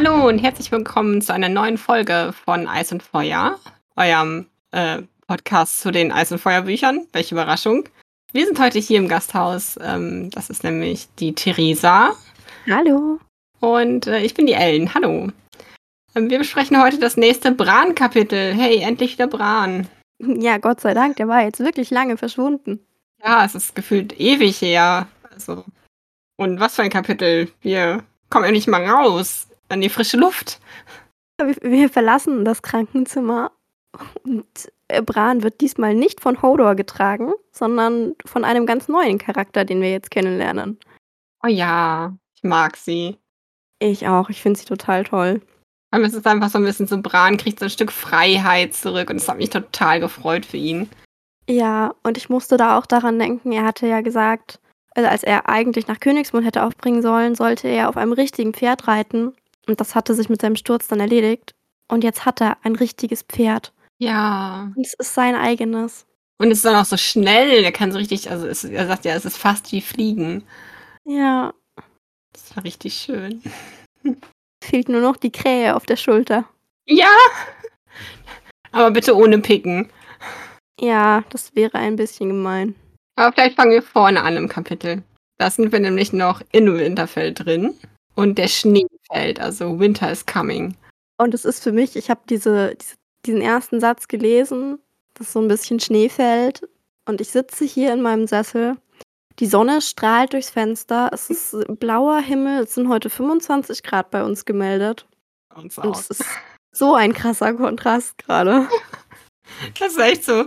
Hallo und herzlich willkommen zu einer neuen Folge von Eis und Feuer, eurem Podcast zu den Eis- und Feuerbüchern. Welche Überraschung. Wir sind heute hier im Gasthaus. Das ist nämlich die Theresa Hallo. und ich bin die Ellen. Hallo. Wir besprechen heute das nächste Bran-Kapitel. Hey, endlich wieder Bran. Ja, Gott sei Dank, der war jetzt wirklich lange verschwunden. Ja, es ist gefühlt ewig her. Also, und was für ein Kapitel. Wir kommen endlich mal raus an die frische Luft. Wir verlassen das Krankenzimmer und Bran wird diesmal nicht von Hodor getragen, sondern von einem ganz neuen Charakter, den wir jetzt kennenlernen. Oh ja, ich mag sie. Ich auch, ich finde sie total toll. Aber es ist einfach so ein bisschen so, Bran kriegt so ein Stück Freiheit zurück und es hat mich total gefreut für ihn. Ja, und ich musste da auch daran denken, er hatte ja gesagt, also als er eigentlich nach Königsmund hätte aufbringen sollen, sollte er auf einem richtigen Pferd reiten. Und das hatte sich mit seinem Sturz dann erledigt. Und jetzt hat er ein richtiges Pferd. Ja. Und es ist sein eigenes. Und es ist dann auch so schnell, er kann so richtig, also er sagt ja, es ist fast wie Fliegen. Ja, Das war richtig schön. fehlt nur noch die Krähe auf der Schulter. Ja! Aber bitte ohne Picken. Ja, das wäre ein bisschen gemein. Aber vielleicht fangen wir vorne an im Kapitel. Da sind wir nämlich noch in Winterfell drin. Und der Schnee fällt, also Winter is coming. Und es ist für mich, ich habe diesen ersten Satz gelesen, dass so ein bisschen Schnee fällt. Und ich sitze hier in meinem Sessel. Die Sonne strahlt durchs Fenster. Es ist blauer Himmel. Es sind heute 25 Grad bei uns gemeldet. Und Und es ist so ein krasser Kontrast gerade. Das ist echt so.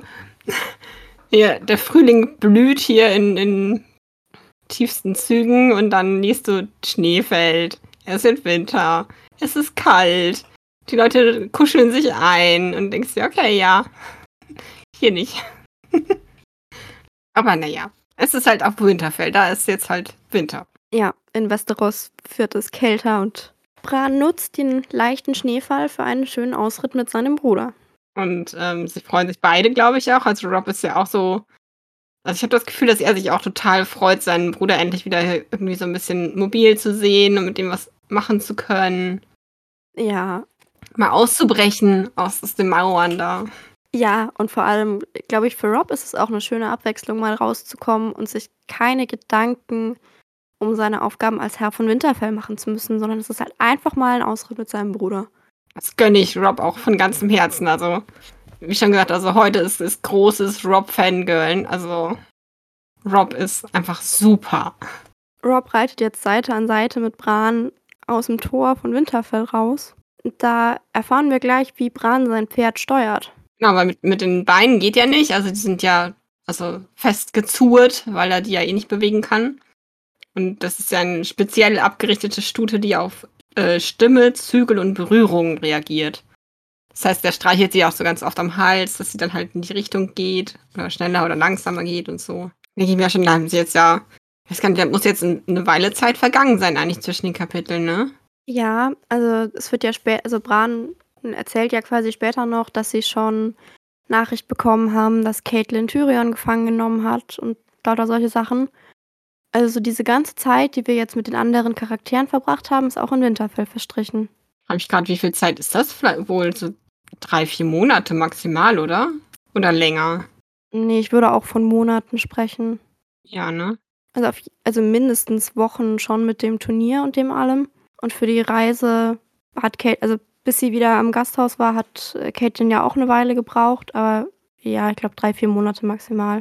Ja, der Frühling blüht hier in tiefsten Zügen und dann liest du, Schnee fällt. Es wird Winter. Es ist kalt. Die Leute kuscheln sich ein und denkst dir, okay, ja. Hier nicht. Aber naja, es ist halt auf Winterfell. Da ist jetzt halt Winter. Ja, in Westeros wird es kälter und Bran nutzt den leichten Schneefall für einen schönen Ausritt mit seinem Bruder. Und sie freuen sich beide, glaube ich, auch. Also Rob ist ja auch so. Also ich habe das Gefühl, dass er sich auch total freut, seinen Bruder endlich wieder irgendwie so ein bisschen mobil zu sehen und mit dem was machen zu können. Ja. Mal auszubrechen aus den Mauern da. Ja, und vor allem, glaube ich, für Rob ist es auch eine schöne Abwechslung, mal rauszukommen und sich keine Gedanken um seine Aufgaben als Herr von Winterfell machen zu müssen, sondern es ist halt einfach mal ein Ausritt mit seinem Bruder. Das gönne ich Rob auch von ganzem Herzen. Also, wie schon gesagt, also heute ist großes Rob-Fangirlen. Also, Rob ist einfach super. Rob reitet jetzt Seite an Seite mit Bran aus dem Tor von Winterfell raus. Und da erfahren wir gleich, wie Bran sein Pferd steuert. Genau, aber mit den Beinen geht ja nicht. Also, die sind ja fest gezurrt, weil er die ja eh nicht bewegen kann. Und das ist ja eine speziell abgerichtete Stute, die auf Stimme, Zügel und Berührung reagiert. Das heißt, der streichelt sie auch so ganz oft am Hals, dass sie dann halt in die Richtung geht oder schneller oder langsamer geht und so. Denke ich mir schon, da haben sie jetzt ja, ich weiß gar nicht, da muss jetzt eine Weile Zeit vergangen sein eigentlich zwischen den Kapiteln, ne? Ja, also es wird ja also Bran erzählt ja quasi später noch, dass sie schon Nachricht bekommen haben, dass Catelyn Tyrion gefangen genommen hat und lauter solche Sachen. Also so diese ganze Zeit, die wir jetzt mit den anderen Charakteren verbracht haben, ist auch in Winterfell verstrichen. Frage ich gerade, wie viel Zeit ist das? Vielleicht wohl so 3-4 Monate maximal, oder? Oder länger? Nee, ich würde auch von Monaten sprechen. Ja, ne? Also mindestens Wochen schon mit dem Turnier und dem allem. Und für die Reise hat Kate, also bis sie wieder am Gasthaus war, hat Catelyn ja auch eine Weile gebraucht. Aber ja, ich glaube 3-4 Monate maximal.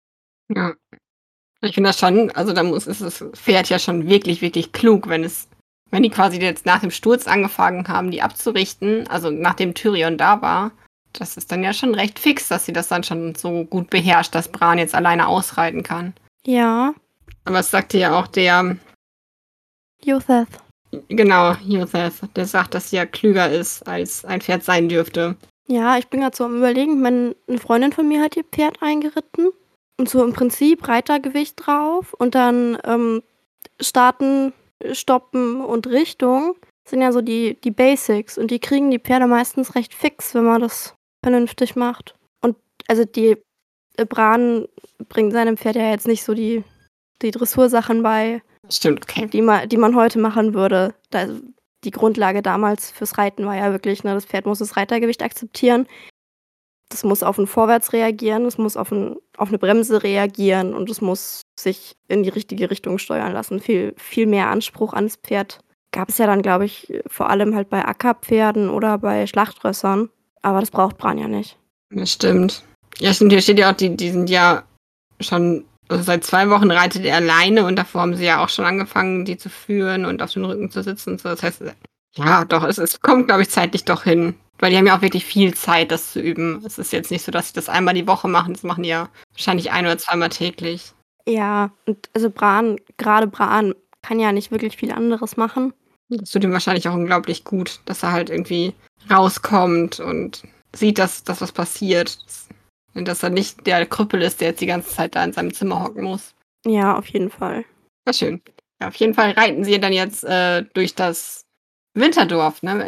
Ja. Ich finde das schon, also ist das Pferd ja schon wirklich, wirklich klug, wenn die quasi jetzt nach dem Sturz angefangen haben, die abzurichten, also nachdem Tyrion da war, das ist dann ja schon recht fix, dass sie das dann schon so gut beherrscht, dass Bran jetzt alleine ausreiten kann. Ja. Aber es sagte ja auch der, Yotheth. genau, Yotheth, der sagt, dass sie ja klüger ist, als ein Pferd sein dürfte. Ja, ich bin gerade so am Überlegen, eine Freundin von mir hat ihr Pferd eingeritten. Und so im Prinzip Reitergewicht drauf und dann starten, stoppen und Richtung sind ja so die Basics. Und die kriegen die Pferde meistens recht fix, wenn man das vernünftig macht. Und also Bran bringt seinem Pferd ja jetzt nicht so die Dressursachen bei, Stimmt, okay. die man heute machen würde. die Grundlage damals fürs Reiten war ja wirklich, ne, das Pferd muss das Reitergewicht akzeptieren. Das muss auf ein Vorwärts reagieren, es muss auf 'ne Bremse reagieren und es muss sich in die richtige Richtung steuern lassen. Viel mehr Anspruch ans Pferd gab es ja dann, glaube ich, vor allem halt bei Ackerpferden oder bei Schlachtrössern. Aber das braucht Bran ja nicht. Das stimmt. Ja, stimmt, hier steht ja auch, die sind ja schon, also seit 2 Wochen reitet er alleine und davor haben sie ja auch schon angefangen, die zu führen und auf den Rücken zu sitzen und so. Das heißt, ja, doch, es kommt, glaube ich, zeitlich doch hin. Weil die haben ja auch wirklich viel Zeit, das zu üben. Es ist jetzt nicht so, dass sie das einmal die Woche machen. Das machen die ja wahrscheinlich 1 oder zweimal täglich. Ja, und also gerade Bran kann ja nicht wirklich viel anderes machen. Das tut ihm wahrscheinlich auch unglaublich gut, dass er halt irgendwie rauskommt und sieht, dass was passiert. Und dass er nicht der Krüppel ist, der jetzt die ganze Zeit da in seinem Zimmer hocken muss. Ja, auf jeden Fall. Ja, schön. Ja, auf jeden Fall reiten sie dann jetzt durch das Winterdorf, ne?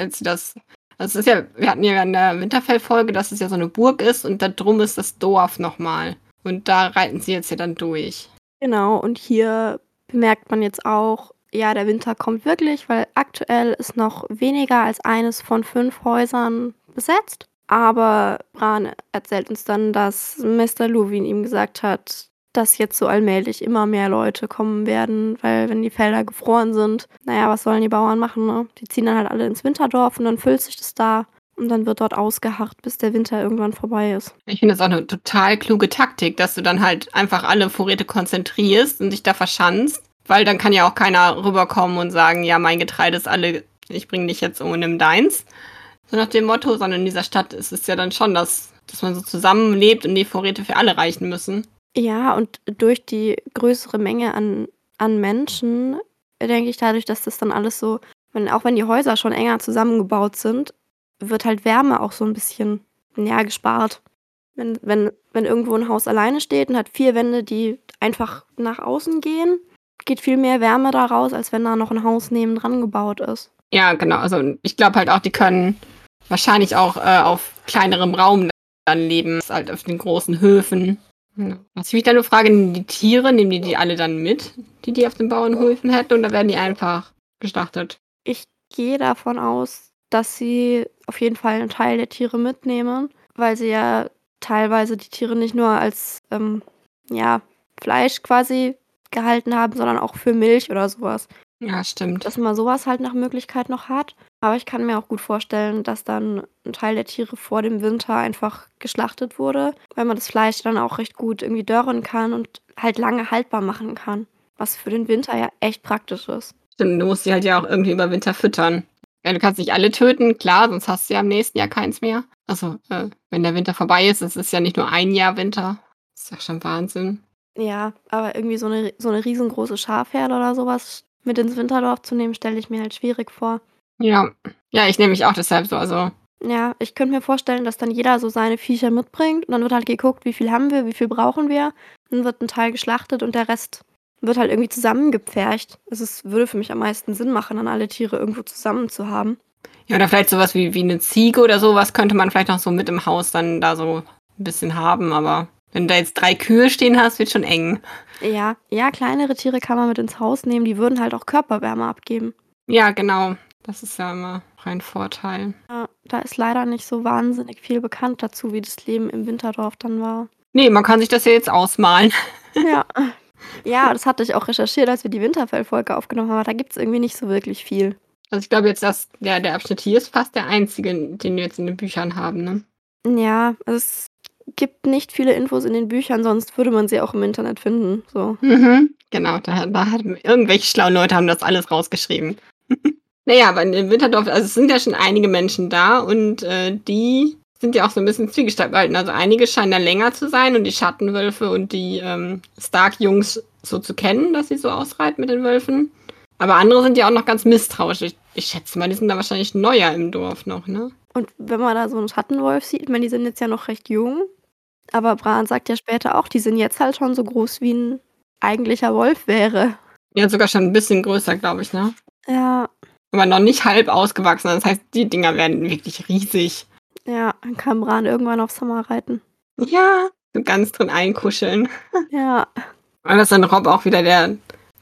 Also es ist ja, wir hatten ja in der Winterfell-Folge, dass es ja so eine Burg ist und da drum ist das Dorf nochmal. Und da reiten sie jetzt ja dann durch. Genau, und hier bemerkt man jetzt auch, ja, der Winter kommt wirklich, weil aktuell ist noch weniger als eines von 5 Häusern besetzt. Aber Bran erzählt uns dann, dass Mr. Luwin ihm gesagt hat, dass jetzt so allmählich immer mehr Leute kommen werden, weil wenn die Felder gefroren sind, naja, was sollen die Bauern machen, ne? Die ziehen dann halt alle ins Winterdorf und dann füllt sich das da und dann wird dort ausgeharrt, bis der Winter irgendwann vorbei ist. Ich finde das auch eine total kluge Taktik, dass du dann halt einfach alle Vorräte konzentrierst und dich da verschanzt, weil dann kann ja auch keiner rüberkommen und sagen, ja, mein Getreide ist alle, ich bringe dich jetzt um und nimm deins. So nach dem Motto, sondern in dieser Stadt ist es ja dann schon, dass man so zusammenlebt und die Vorräte für alle reichen müssen. Ja, und durch die größere Menge an Menschen, denke ich, dadurch, dass das dann alles so, auch wenn die Häuser schon enger zusammengebaut sind, wird halt Wärme auch so ein bisschen, ja, gespart. Wenn irgendwo ein Haus alleine steht und hat 4 Wände, die einfach nach außen gehen, geht viel mehr Wärme da raus, als wenn da noch ein Haus nebendran gebaut ist. Ja, genau. Also ich glaube halt auch, die können wahrscheinlich auch auf kleinerem Raum dann leben, halt auf den großen Höfen. Ja. Was ich mich dann nur frage, die Tiere, nehmen die alle dann mit, die auf den Bauernhöfen hätten, oder werden die einfach geschlachtet? Ich gehe davon aus, dass sie auf jeden Fall einen Teil der Tiere mitnehmen, weil sie ja teilweise die Tiere nicht nur als ja, Fleisch quasi gehalten haben, sondern auch für Milch oder sowas. Ja, stimmt. Dass man sowas halt nach Möglichkeit noch hat. Aber ich kann mir auch gut vorstellen, dass dann ein Teil der Tiere vor dem Winter einfach geschlachtet wurde, weil man das Fleisch dann auch recht gut irgendwie dörren kann und halt lange haltbar machen kann. Was für den Winter ja echt praktisch ist. Stimmt, du musst sie halt ja auch irgendwie über Winter füttern. Ja, du kannst nicht alle töten, klar, sonst hast du ja im nächsten Jahr keins mehr. Also, wenn der Winter vorbei ist, es ist ja nicht nur ein Jahr Winter. Das ist ja schon Wahnsinn. Ja, aber irgendwie so eine riesengroße Schafherde oder sowas mit ins Winterdorf zu nehmen, stelle ich mir halt schwierig vor. Ja. Ja, ich nehme mich auch deshalb so, also. Ja, ich könnte mir vorstellen, dass dann jeder so seine Viecher mitbringt und dann wird halt geguckt, wie viel haben wir, wie viel brauchen wir. Dann wird ein Teil geschlachtet und der Rest wird halt irgendwie zusammengepfercht. Also es würde für mich am meisten Sinn machen, dann alle Tiere irgendwo zusammen zu haben. Ja, oder vielleicht sowas wie eine Ziege oder sowas könnte man vielleicht noch so mit im Haus dann da so ein bisschen haben, aber wenn du da jetzt 3 Kühe stehen hast, wird schon eng. Ja, kleinere Tiere kann man mit ins Haus nehmen, die würden halt auch Körperwärme abgeben. Ja, genau. Das ist ja immer ein Vorteil. Ja, da ist leider nicht so wahnsinnig viel bekannt dazu, wie das Leben im Winterdorf dann war. Nee, man kann sich das ja jetzt ausmalen. Ja. Ja, das hatte ich auch recherchiert, als wir die Winterfell-Folge aufgenommen haben, aber da gibt es irgendwie nicht so wirklich viel. Also ich glaube jetzt, dass der Abschnitt hier ist fast der einzige, den wir jetzt in den Büchern haben, ne? Ja, es gibt nicht viele Infos in den Büchern, sonst würde man sie auch im Internet finden. So. Genau, da hat irgendwelche schlauen Leute haben das alles rausgeschrieben. Naja, aber in dem Winterdorf, also es sind ja schon einige Menschen da und die sind ja auch so ein bisschen zwiegespalten. Also einige scheinen da länger zu sein und die Schattenwölfe und die Stark-Jungs so zu kennen, dass sie so ausreiten mit den Wölfen. Aber andere sind ja auch noch ganz misstrauisch. Ich schätze mal, die sind da wahrscheinlich neuer im Dorf noch, ne? Und wenn man da so einen Schattenwolf sieht, ich meine, die sind jetzt ja noch recht jung, aber Bran sagt ja später auch, die sind jetzt halt schon so groß, wie ein eigentlicher Wolf wäre. Ja, sogar schon ein bisschen größer, glaube ich, ne? Ja. Aber noch nicht halb ausgewachsen. Das heißt, die Dinger werden wirklich riesig. Ja, dann kann Bran irgendwann auf Sommer reiten. Ja, so ganz drin einkuscheln. Ja. Und das ist dann Rob auch wieder der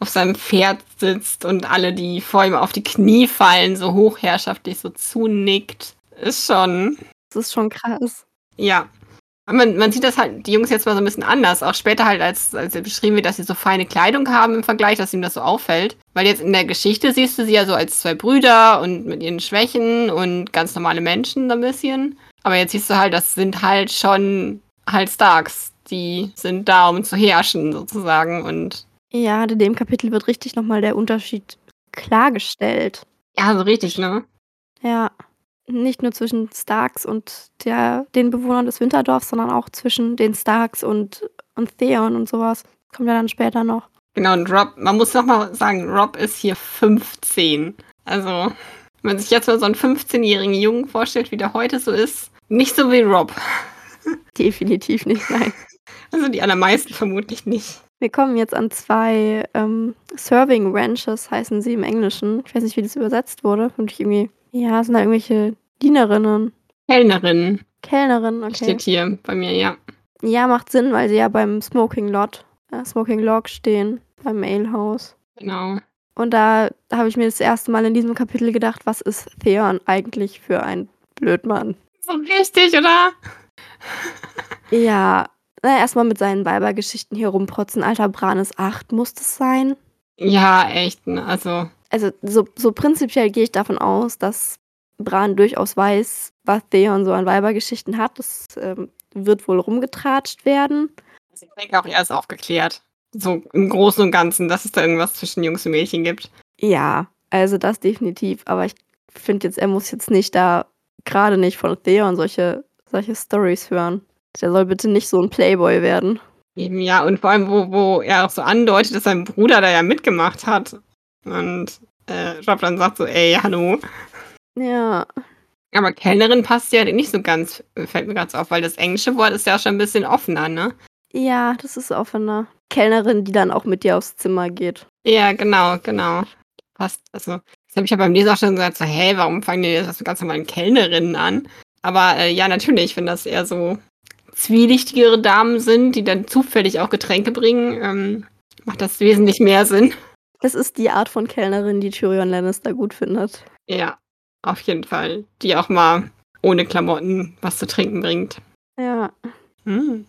auf seinem Pferd sitzt und alle, die vor ihm auf die Knie fallen, so hochherrschaftlich so zunickt. Ist schon, Das ist schon krass. ja. Man sieht das halt, die Jungs jetzt mal so ein bisschen anders. Auch später halt, als beschrieben wird, dass sie so feine Kleidung haben im Vergleich, dass ihm das so auffällt. Weil jetzt in der Geschichte siehst du sie ja so als zwei Brüder und mit ihren Schwächen und ganz normale Menschen so ein bisschen. Aber jetzt siehst du halt, das sind halt schon halt Starks. Die sind da, um zu herrschen, sozusagen. Und Ja, in dem Kapitel wird richtig nochmal der Unterschied klargestellt. ja, so richtig, ne? Ja. Nicht nur zwischen Starks und den Bewohnern des Winterdorfs, sondern auch zwischen den Starks und Theon und sowas. Kommt ja dann später noch. Genau, und Rob, man muss noch mal sagen, Rob ist hier 15. Also, wenn man sich jetzt mal so einen 15-jährigen Jungen vorstellt, wie der heute so ist, nicht so wie Rob. Definitiv nicht, nein. Also die allermeisten vermutlich nicht. Wir kommen jetzt an 2 Serving Ranches, heißen sie im Englischen. Ich weiß nicht, wie das übersetzt wurde. Und irgendwie, ja, sind da irgendwelche Dienerinnen. Kellnerin Kellnerinnen, okay. steht hier bei mir, ja. Ja, macht Sinn, weil sie ja beim Smoking Log stehen, beim Alehouse. Genau. Und da habe ich mir das erste Mal in diesem Kapitel gedacht, was ist Theon eigentlich für ein Blödmann? So richtig, oder? Ja, erstmal mit seinen Weibergeschichten hier rumprotzen. Alter, Bran ist 8, muss das sein? Ja, echt, ne? Also so prinzipiell gehe ich davon aus, dass Bran durchaus weiß, was Theon so an Weibergeschichten hat. Das wird wohl rumgetratscht werden. ich denke auch, er ist aufgeklärt. So im Großen und Ganzen, dass es da irgendwas zwischen Jungs und Mädchen gibt. Ja, also das definitiv. Aber ich finde jetzt, er muss jetzt nicht da, gerade nicht von Theon, solche Storys hören. Der soll bitte nicht so ein Playboy werden. Eben, ja, und vor allem, wo er auch so andeutet, dass sein Bruder da ja mitgemacht hat. Und Rob dann sagt so, ey, hallo. Ja, Aber Kellnerin passt ja nicht so ganz, fällt mir gerade so auf, weil das englische Wort ist ja schon ein bisschen offener, ne? ja, das ist offener. Kellnerin, die dann auch mit dir aufs Zimmer geht. Ja, genau. Passt. Also, das habe ich ja beim Lesen auch schon gesagt, so, hey, warum fangen die jetzt so ganz normalen Kellnerinnen an? Aber ja, natürlich, wenn das eher so zwielichtigere Damen sind, die dann zufällig auch Getränke bringen, macht das wesentlich mehr Sinn. Das ist die Art von Kellnerin, die Tyrion Lannister gut findet. Ja, auf jeden Fall. Die auch mal ohne Klamotten was zu trinken bringt. Ja. Hm.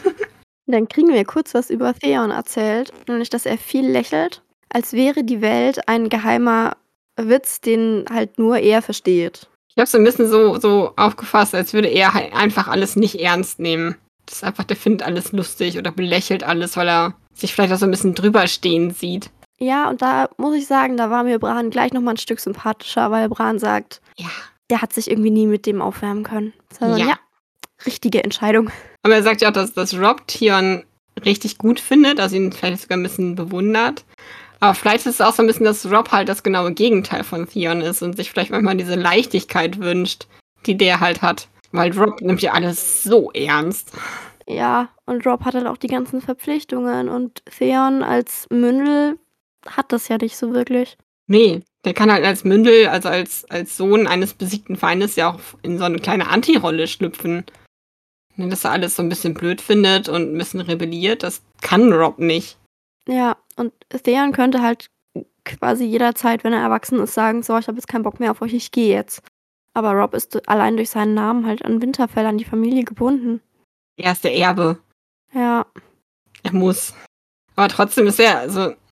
Dann kriegen wir kurz was über Theon erzählt, nämlich, dass er viel lächelt, als wäre die Welt ein geheimer Witz, den halt nur er versteht. Ich habe so ein bisschen so aufgefasst, als würde er halt einfach alles nicht ernst nehmen. Das ist einfach, der findet alles lustig oder belächelt alles, weil er sich vielleicht auch so ein bisschen drüber stehen sieht. Ja, und da muss ich sagen, da war mir Bran gleich nochmal ein Stück sympathischer, weil Bran sagt, Ja. der hat sich irgendwie nie mit dem aufwärmen können. Sondern, ja, richtige Entscheidung. Aber er sagt ja auch, dass Rob Theon richtig gut findet, also ihn vielleicht sogar ein bisschen bewundert. Aber vielleicht ist es auch so ein bisschen, dass Rob halt das genaue Gegenteil von Theon ist und sich vielleicht manchmal diese Leichtigkeit wünscht, die der halt hat. Weil Rob nimmt ja alles so ernst. Ja, und Rob hat halt auch die ganzen Verpflichtungen und Theon als Mündel hat das ja nicht so wirklich. Nee, der kann halt als Mündel, also als Sohn eines besiegten Feindes ja auch in so eine kleine Anti-Rolle schlüpfen. Dass er alles so ein bisschen blöd findet und ein bisschen rebelliert, das kann Rob nicht. Ja, und Theon könnte halt quasi jederzeit, wenn er erwachsen ist, sagen, so, ich habe jetzt keinen Bock mehr auf euch, ich gehe jetzt. Aber Rob ist allein durch seinen Namen halt an Winterfell, an die Familie gebunden. Er ist der Erbe. Ja. Er muss. Aber trotzdem ist er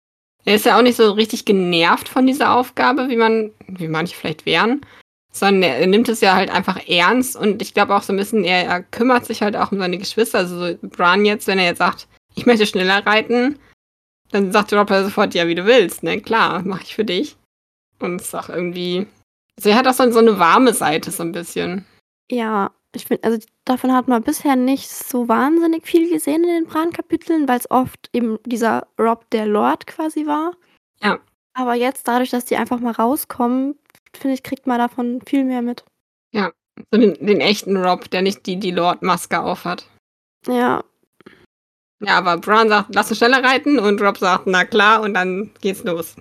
ist ja auch nicht so richtig genervt von dieser Aufgabe, wie manche vielleicht wären. Sondern er nimmt es ja halt einfach ernst und ich glaube auch so ein bisschen, er kümmert sich halt auch um seine Geschwister. Also so Bran jetzt, wenn er jetzt sagt, ich möchte schneller reiten, dann sagt Rob ja sofort, ja, wie du willst, ne? Klar, mache ich für dich. Und es ist auch irgendwie, also er hat auch so eine warme Seite so ein bisschen. Ja, ich finde, also davon hat man bisher nicht so wahnsinnig viel gesehen in den Bran-Kapiteln, weil es oft eben dieser Rob der Lord quasi war. Ja. Aber jetzt, dadurch, dass die einfach mal rauskommen, finde ich, kriegt man davon viel mehr mit. Ja, so den echten Rob, der nicht die Lord-Maske aufhat. Ja. Ja, aber Bran sagt, lass uns schneller reiten und Rob sagt, na klar, und dann geht's los.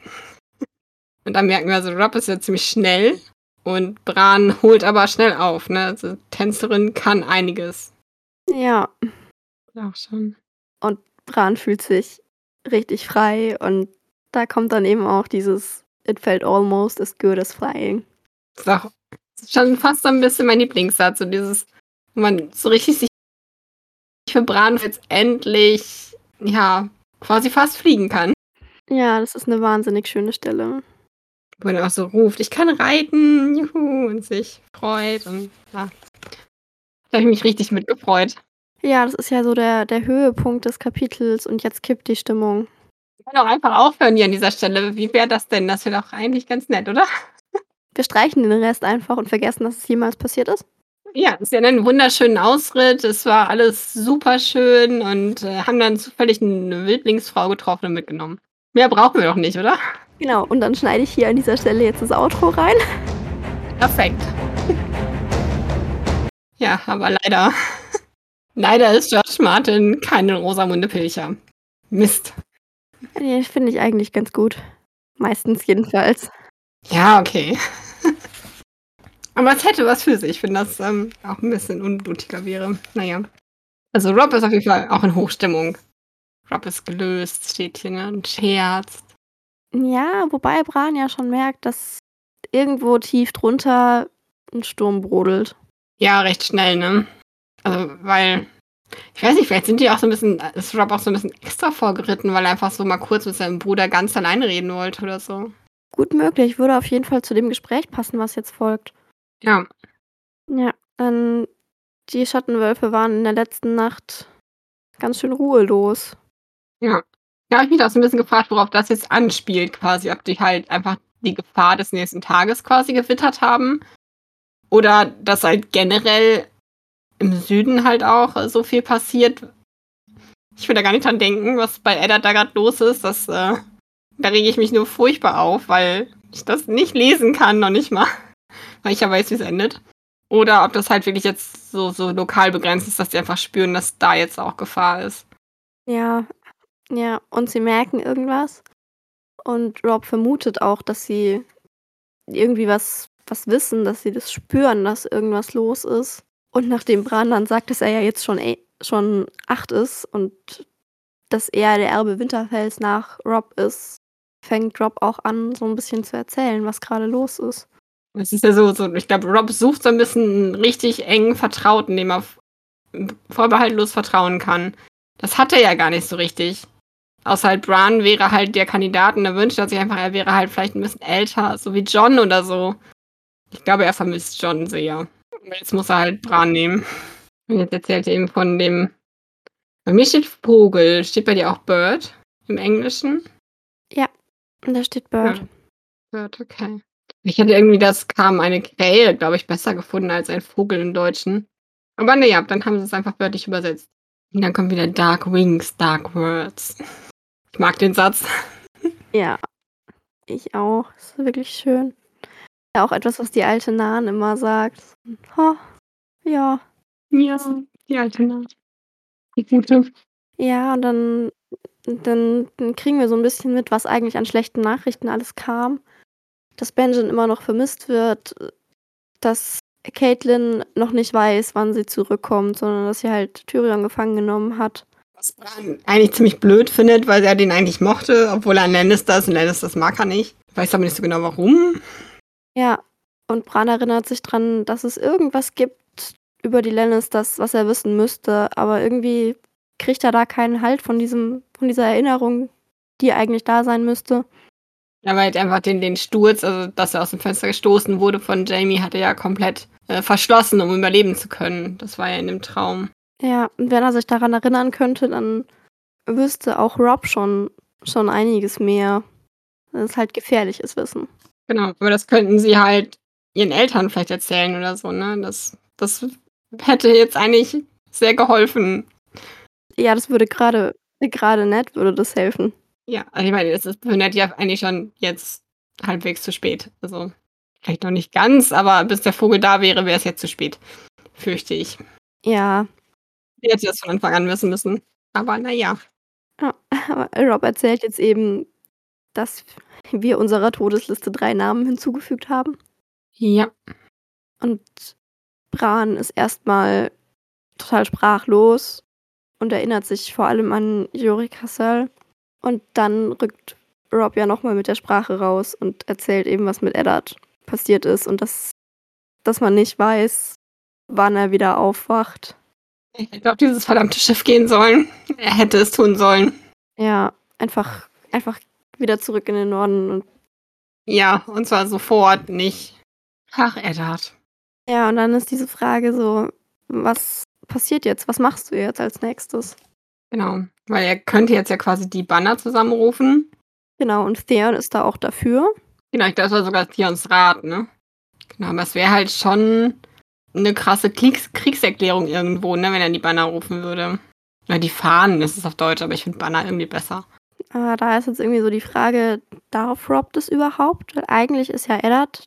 Und dann merken wir, also Rob ist ja ziemlich schnell und Bran holt aber schnell auf, ne? Also Tänzerin kann einiges. Ja. Auch schon. Und Bran fühlt sich richtig frei und Da kommt dann eben auch dieses It felt almost as good as flying. Das ist schon fast so ein bisschen mein Lieblingssatz, so dieses, wo man so richtig sich für Bran jetzt endlich, ja, quasi fast fliegen kann. Ja, das ist eine wahnsinnig schöne Stelle. Wo er auch so ruft, ich kann reiten, juhu, und sich freut und ja, da habe ich mich richtig mitgefreut. Ja, das ist ja so der Höhepunkt des Kapitels und jetzt kippt die Stimmung. Wir können auch einfach aufhören hier an dieser Stelle. Wie wäre das denn? Das wäre doch eigentlich ganz nett, oder? Wir streichen den Rest einfach und vergessen, dass es jemals passiert ist. Ja, es ist ja einen wunderschönen Ausritt. Es war alles super schön und haben dann zufällig eine Wildlingsfrau getroffen und mitgenommen. Mehr brauchen wir doch nicht, oder? Genau, und dann schneide ich hier an dieser Stelle jetzt das Outro rein. Perfekt. Ja, aber leider ist George Martin keine Rosamunde Pilcher. Mist. Nee, finde ich eigentlich ganz gut. Meistens jedenfalls. Ja, okay. Aber es hätte was für sich, wenn das auch ein bisschen unblutiger wäre. Naja. Also Rob ist auf jeden Fall auch in Hochstimmung. Rob ist gelöst, steht hier, ne, und scherzt. Ja, wobei Bran ja schon merkt, dass irgendwo tief drunter ein Sturm brodelt. Ja, recht schnell, ne? Also, weil, ich weiß nicht, vielleicht sind die auch so ein bisschen, ist Rob auch so ein bisschen extra vorgeritten, weil er einfach so mal kurz mit seinem Bruder ganz allein reden wollte oder so. Gut möglich, würde auf jeden Fall zu dem Gespräch passen, was jetzt folgt. Ja. Ja, die Schattenwölfe waren in der letzten Nacht ganz schön ruhelos. Ja. Da habe ich mich auch so ein bisschen gefragt, worauf das jetzt anspielt quasi, ob die halt einfach die Gefahr des nächsten Tages quasi gewittert haben oder dass halt generell im Süden halt auch so viel passiert. Ich will da gar nicht dran denken, was bei Eddard da gerade los ist. Da rege ich mich nur furchtbar auf, weil ich das nicht lesen kann, noch nicht mal, weil ich ja weiß, wie es endet. Oder ob das halt wirklich jetzt so lokal begrenzt ist, dass die einfach spüren, dass da jetzt auch Gefahr ist. Ja, ja, und sie merken irgendwas. Und Rob vermutet auch, dass sie irgendwie was wissen, dass sie das spüren, dass irgendwas los ist. Und nachdem Bran dann sagt, dass er ja jetzt schon 8 ist und dass er der Erbe Winterfells nach Rob ist, fängt Rob auch an, so ein bisschen zu erzählen, was gerade los ist. Es ist ja so, ich glaube, Rob sucht so ein bisschen einen richtig engen Vertrauten, dem er vorbehaltlos vertrauen kann. Das hat er ja gar nicht so richtig. Außer halt Bran wäre halt der Kandidat und er wünscht sich einfach, er wäre halt vielleicht ein bisschen älter, so wie Jon oder so. Ich glaube, er vermisst Jon sehr. Und jetzt muss er halt Bran nehmen. Und jetzt erzählt er eben von dem. Bei mir steht Vogel. Steht bei dir auch Bird im Englischen? Ja, und da steht Bird. Ja. Bird, okay. Ich hätte irgendwie kam eine Krähe, glaube ich, besser gefunden als ein Vogel im Deutschen. Aber naja, dann haben sie es einfach wörtlich übersetzt. Und dann kommt wieder Dark Wings, Dark Words. Ich mag den Satz. Ja, ich auch. Das ist wirklich schön. Ja, auch etwas, was die alte Nan immer sagt. Oh, ja. Ja, die alte Nacht. Die gute. Ja, und dann kriegen wir so ein bisschen mit, was eigentlich an schlechten Nachrichten alles kam. Dass Benjen immer noch vermisst wird, dass Caitlyn noch nicht weiß, wann sie zurückkommt, sondern dass sie halt Tyrion gefangen genommen hat. Was Bran eigentlich ziemlich blöd findet, weil er den eigentlich mochte, obwohl er ein Lannister ist und Lannisters mag er nicht. Ich weiß aber nicht so genau warum. Ja, und Bran erinnert sich dran, dass es irgendwas gibt über die Lannisters, was er wissen müsste, aber irgendwie kriegt er da keinen Halt von dieser Erinnerung, die eigentlich da sein müsste. Ja, weil halt einfach den Sturz, also dass er aus dem Fenster gestoßen wurde von Jaime, hat er ja komplett verschlossen, um überleben zu können. Das war ja in dem Traum. Ja, und wenn er sich daran erinnern könnte, dann wüsste auch Rob schon einiges mehr. Das ist halt gefährliches Wissen. Genau, aber das könnten sie halt ihren Eltern vielleicht erzählen oder so, ne? Das hätte jetzt eigentlich sehr geholfen. Ja, das würde gerade nett würde das helfen. Ja, also ich meine, das ist für Ned ja eigentlich schon jetzt halbwegs zu spät. Also vielleicht noch nicht ganz, aber bis der Vogel da wäre, wäre es jetzt zu spät. Fürchte ich. Ja, Ich hätte das von Anfang an wissen müssen. Aber naja. ja, aber Rob erzählt jetzt eben, dass wir unserer Todesliste 3 Namen hinzugefügt haben. Ja. Und Bran ist erstmal total sprachlos und erinnert sich vor allem an Yorick Hassel. Und dann rückt Rob ja nochmal mit der Sprache raus und erzählt eben, was mit Eddard passiert ist und dass man nicht weiß, wann er wieder aufwacht. Ich hätte auf dieses verdammte Schiff gehen sollen. Er hätte es tun sollen. Ja, einfach wieder zurück in den Norden. Und Ja, und zwar sofort, nicht. Ach, Eddard. ja, und dann ist diese Frage so, was passiert jetzt? Was machst du jetzt als nächstes? Genau. Weil er könnte jetzt ja quasi die Banner zusammenrufen. Genau, und Theon ist da auch dafür. Genau, ich glaube, das war sogar Theons Rat, ne? Genau, aber es wäre halt schon eine krasse Kriegserklärung irgendwo, ne, wenn er die Banner rufen würde. Oder die Fahnen, das ist auf Deutsch, aber ich finde Banner irgendwie besser. Aber da ist jetzt irgendwie so die Frage, darf Rob das überhaupt? Weil eigentlich ist ja Eddard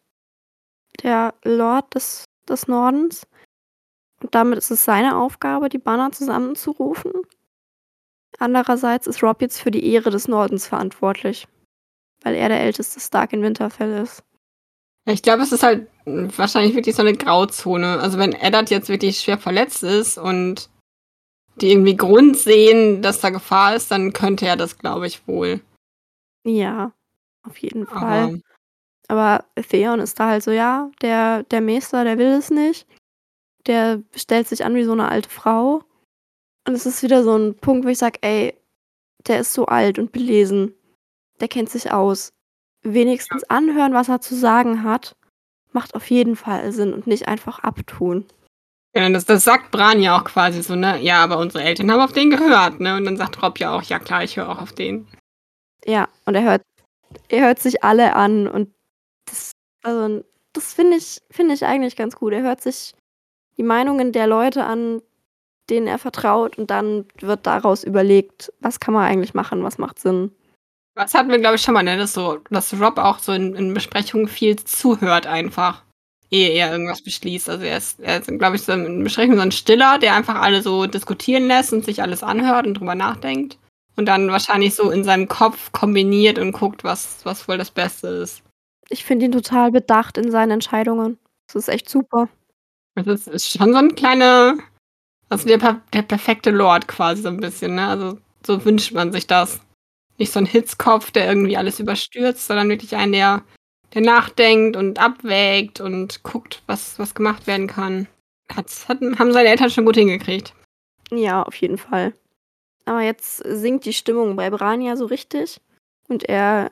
der Lord des Nordens. Und damit ist es seine Aufgabe, die Banner zusammenzurufen. Andererseits ist Rob jetzt für die Ehre des Nordens verantwortlich, weil er der älteste Stark in Winterfell ist. Ja, ich glaube, es ist halt wahrscheinlich wirklich so eine Grauzone. Also wenn Eddard jetzt wirklich schwer verletzt ist und die irgendwie Grund sehen, dass da Gefahr ist, dann könnte er das, glaube ich, wohl. Ja, auf jeden Fall. Aber Aber Theon ist da halt so, ja, der Meister, der will es nicht. Der stellt sich an wie so eine alte Frau. Und es ist wieder so ein Punkt, wo ich sage, ey, der ist so alt und belesen. Der kennt sich aus. Wenigstens anhören, was er zu sagen hat, macht auf jeden Fall Sinn und nicht einfach abtun. ja, das sagt Bran ja auch quasi so, ne? Ja, aber unsere Eltern haben auf den gehört, ne? Und dann sagt Rob ja auch, ja klar, ich höre auch auf den. Ja, und er hört sich alle an und also das finde ich eigentlich ganz gut. Er hört sich die Meinungen der Leute an, denen er vertraut, und dann wird daraus überlegt, was kann man eigentlich machen, was macht Sinn. Das hatten wir, glaube ich, schon mal, ne? Dass Rob auch so in Besprechungen viel zuhört einfach, ehe er irgendwas beschließt. Also er ist glaube ich, so in Besprechungen so ein Stiller, der einfach alle so diskutieren lässt und sich alles anhört und drüber nachdenkt. Und dann wahrscheinlich so in seinem Kopf kombiniert und guckt, was wohl das Beste ist. Ich finde ihn total bedacht in seinen Entscheidungen. Das ist echt super. Das ist schon so ein kleiner, also der perfekte Lord quasi so ein bisschen, ne? Also so wünscht man sich das. Nicht so ein Hitzkopf, der irgendwie alles überstürzt, sondern wirklich einen, der nachdenkt und abwägt und guckt, was gemacht werden kann. Haben seine Eltern schon gut hingekriegt. Ja, auf jeden Fall. Aber jetzt sinkt die Stimmung bei Bran ja so richtig und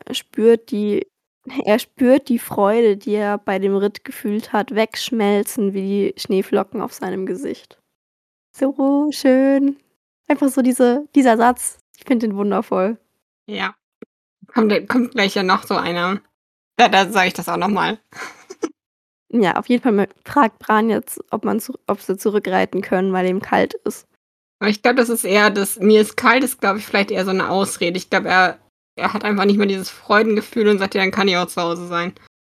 er spürt die Freude, die er bei dem Ritt gefühlt hat, wegschmelzen wie die Schneeflocken auf seinem Gesicht. So schön. Einfach so dieser Satz. Ich finde den wundervoll. Ja. Kommt gleich ja noch so einer. Da sage ich das auch noch mal. Ja, auf jeden Fall fragt Bran jetzt, ob sie zurückreiten können, weil ihm kalt ist. Aber ich glaube, das ist eher mir ist kalt, ist, glaube ich, vielleicht eher so eine Ausrede. Ich glaube, er hat einfach nicht mehr dieses Freudengefühl und sagt, ja, dann kann ich auch zu Hause sein.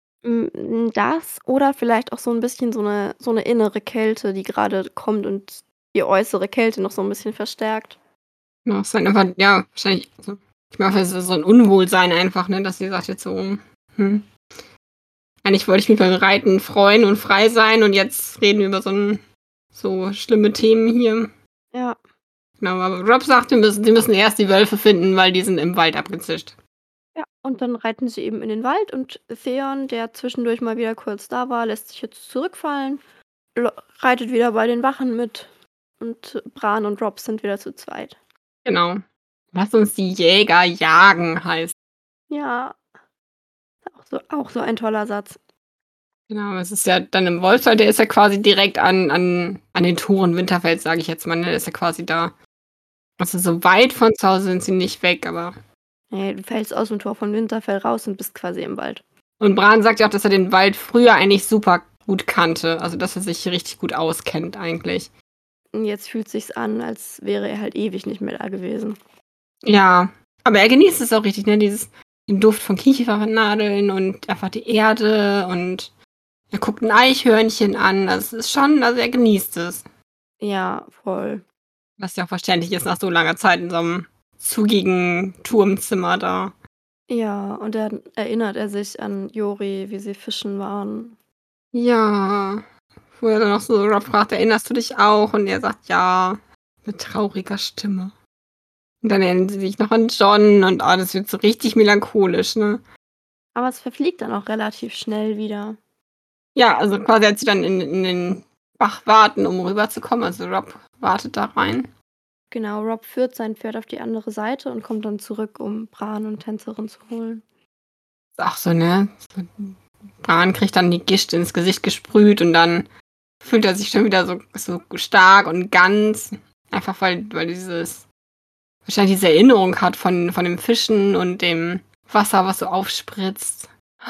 Das oder vielleicht auch so ein bisschen so eine innere Kälte, die gerade kommt und die äußere Kälte noch so ein bisschen verstärkt. Ja, es ist halt einfach, ja, wahrscheinlich, also, ich glaube, es ist so ein Unwohlsein einfach, ne, dass sie sagt jetzt so, eigentlich wollte ich mich beim Reiten freuen und frei sein und jetzt reden wir über so schlimme Themen hier. Ja. Genau, aber Rob sagt, sie müssen erst die Wölfe finden, weil die sind im Wald abgezischt. Ja, und dann reiten sie eben in den Wald und Theon, der zwischendurch mal wieder kurz da war, lässt sich jetzt zurückfallen, reitet wieder bei den Wachen mit und Bran und Rob sind wieder zu zweit. Genau. Lass uns die Jäger jagen, heißt. Ja, auch so ein toller Satz. Genau, es ist ja dann im Wolfswald, der ist ja quasi direkt an den Toren Winterfelds, sage ich jetzt mal, ne? Der ist ja quasi da. Also so weit von zu Hause sind sie nicht weg, aber. Nee, du fällst aus dem Tor von Winterfell raus und bist quasi im Wald. Und Bran sagt ja auch, dass er den Wald früher eigentlich super gut kannte. Also dass er sich richtig gut auskennt eigentlich. Und jetzt fühlt sich's an, als wäre er halt ewig nicht mehr da gewesen. Ja, aber er genießt es auch richtig, ne? Den Duft von Kichefernadeln und einfach die Erde und er guckt ein Eichhörnchen an. Das ist schon, also er genießt es. Ja, voll. Was ja auch verständlich ist nach so langer Zeit in so einem zugigen Turmzimmer da. Ja, und dann erinnert er sich an Jori, wie sie fischen waren. Ja, wo er dann noch so Rob fragt, erinnerst du dich auch? Und er sagt ja, mit trauriger Stimme. Und dann erinnern sie sich noch an John und das wird so richtig melancholisch, ne? Aber es verfliegt dann auch relativ schnell wieder. Ja, also quasi als sie dann in den Bach warten, um rüberzukommen, also Rob wartet da rein. Genau, Rob führt sein Pferd auf die andere Seite und kommt dann zurück, um Bran und Tänzerin zu holen. Ach so, ne? So, Bran kriegt dann die Gischt ins Gesicht gesprüht und dann fühlt er sich schon wieder so stark und ganz. Einfach weil wahrscheinlich diese Erinnerung hat von dem Fischen und dem Wasser, was so aufspritzt.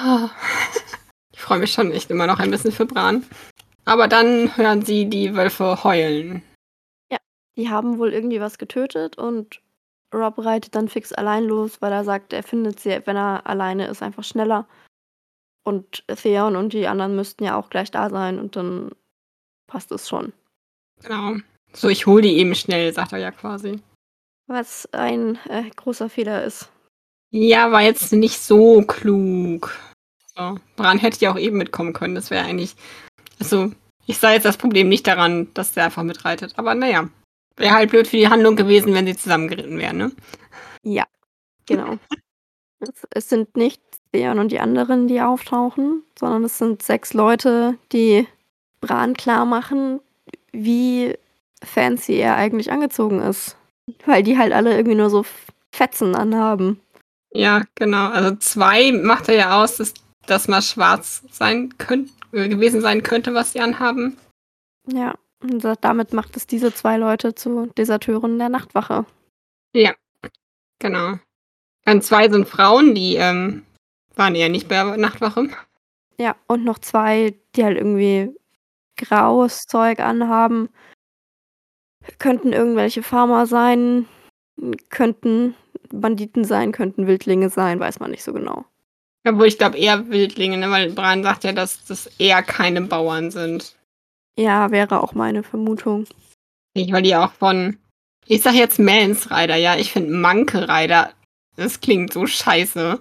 Ich freue mich schon echt immer noch ein bisschen für Bran. Aber dann hören sie die Wölfe heulen. Ja, die haben wohl irgendwie was getötet und Rob reitet dann fix allein los, weil er sagt, er findet sie, wenn er alleine ist, einfach schneller. Und Theon und die anderen müssten ja auch gleich da sein und dann passt es schon. Genau. So, ich hole die eben schnell, sagt er ja quasi. Was ein großer Fehler ist. Ja, war jetzt nicht so klug. So, Bran hätte ja auch eben mitkommen können. Das wäre eigentlich. Also, ich sah jetzt das Problem nicht daran, dass der einfach mitreitet. Aber naja. Wäre halt blöd für die Handlung gewesen, wenn sie zusammengeritten wären, ne? Ja, genau. Es sind nicht Theon und die anderen, die auftauchen, sondern es sind 6 Leute, die Bran klar machen, wie fancy er eigentlich angezogen ist. Weil die halt alle irgendwie nur so Fetzen anhaben. Ja, genau. Also 2 macht er ja aus, dass das mal schwarz gewesen sein könnte, was sie anhaben. Ja, und damit macht es diese 2 Leute zu Deserteuren der Nachtwache. Ja, genau. Dann 2 sind Frauen, die waren eher nicht bei der Nachtwache. Ja, und noch 2, die halt irgendwie graues Zeug anhaben. Könnten irgendwelche Farmer sein, könnten Banditen sein, könnten Wildlinge sein, weiß man nicht so genau. Obwohl ich glaube eher Wildlinge, ne? Weil Bran sagt ja, dass das eher keine Bauern sind. Ja, wäre auch meine Vermutung. Nicht, weil die auch ich sag jetzt Mansrider, ja, ich finde Manke-Rider, das klingt so scheiße.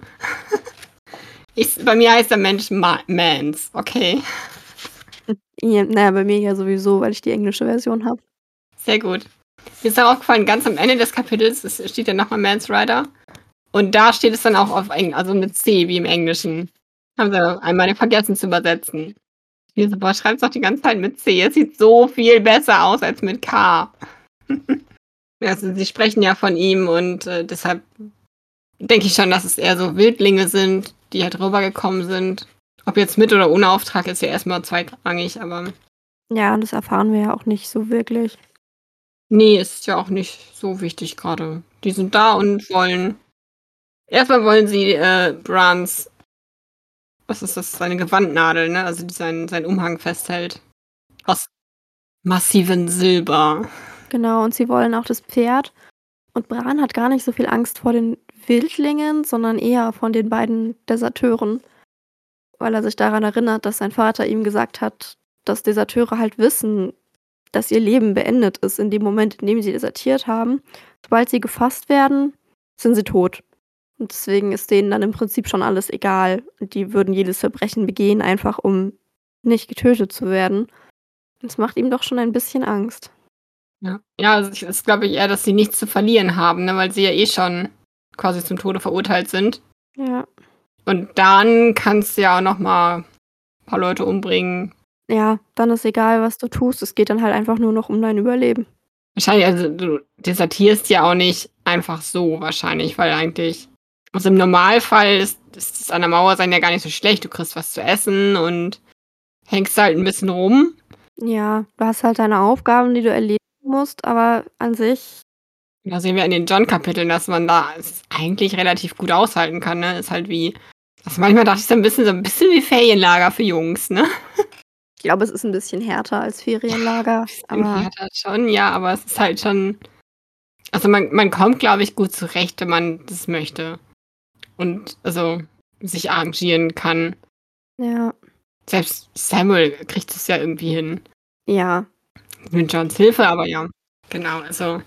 Bei mir heißt der Mensch Mans, okay? Ja, naja, bei mir ja sowieso, weil ich die englische Version habe. Sehr gut. Mir ist auch aufgefallen, ganz am Ende des Kapitels steht ja nochmal Mansrider. Und da steht es dann auch auf Englisch, also mit C wie im Englischen. Haben sie einmal vergessen zu übersetzen. Diese schreibt es doch die ganze Zeit mit C. Es sieht so viel besser aus als mit K. Also sie sprechen ja von ihm und deshalb denke ich schon, dass es eher so Wildlinge sind, die halt rübergekommen sind. Ob jetzt mit oder ohne Auftrag ist ja erstmal zweitrangig, aber. Ja, und das erfahren wir ja auch nicht so wirklich. Nee, ist ja auch nicht so wichtig gerade. Die sind da und wollen. Erstmal wollen sie Brans. Was ist das? Seine Gewandnadel, ne? Also die seinen Umhang festhält. Aus massivem Silber. Genau, und sie wollen auch das Pferd. Und Bran hat gar nicht so viel Angst vor den Wildlingen, sondern eher von den beiden Deserteuren. Weil er sich daran erinnert, dass sein Vater ihm gesagt hat, dass Deserteure halt wissen, dass ihr Leben beendet ist in dem Moment, in dem sie desertiert haben. Sobald sie gefasst werden, sind sie tot. Und deswegen ist denen dann im Prinzip schon alles egal. Und die würden jedes Verbrechen begehen, einfach um nicht getötet zu werden. Das macht ihm doch schon ein bisschen Angst. Ja, also es glaube ich eher, dass sie nichts zu verlieren haben, ne? Weil sie ja eh schon quasi zum Tode verurteilt sind. Ja. Und dann kannst du ja auch noch mal ein paar Leute umbringen. Ja, dann ist egal, was du tust. Es geht dann halt einfach nur noch um dein Überleben. Wahrscheinlich, also du desertierst ja auch nicht einfach so wahrscheinlich, weil eigentlich, also im Normalfall ist das an der Mauer sein ja gar nicht so schlecht. Du kriegst was zu essen und hängst halt ein bisschen rum. Ja, du hast halt deine Aufgaben, die du erledigen musst, aber an sich, Da sehen wir in den John-Kapiteln, dass man da es eigentlich relativ gut aushalten kann, ne? Ist halt wie, also manchmal dachte ich so ein bisschen wie Ferienlager für Jungs, ne? ich glaube, es ist ein bisschen härter als Ferienlager, aber Härter schon, ja, aber es ist halt schon, also man kommt, glaube ich, gut zurecht, wenn man das möchte. Und also sich arrangieren kann. ja. Selbst Samuel kriegt es ja irgendwie hin. Ja, Mit Johns Hilfe, aber ja. Genau, also.